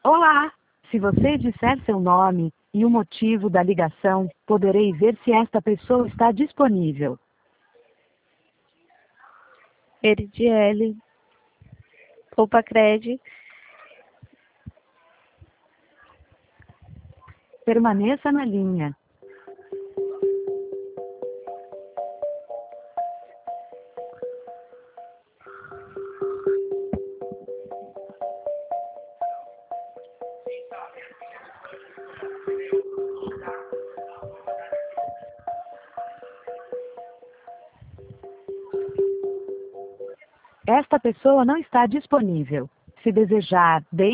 Olá! Se você disser seu nome e o motivo da ligação, poderei ver se esta pessoa está disponível. Eridiele, Poupa-Cred. Permaneça na linha. Esta pessoa não está disponível. Se desejar, deixe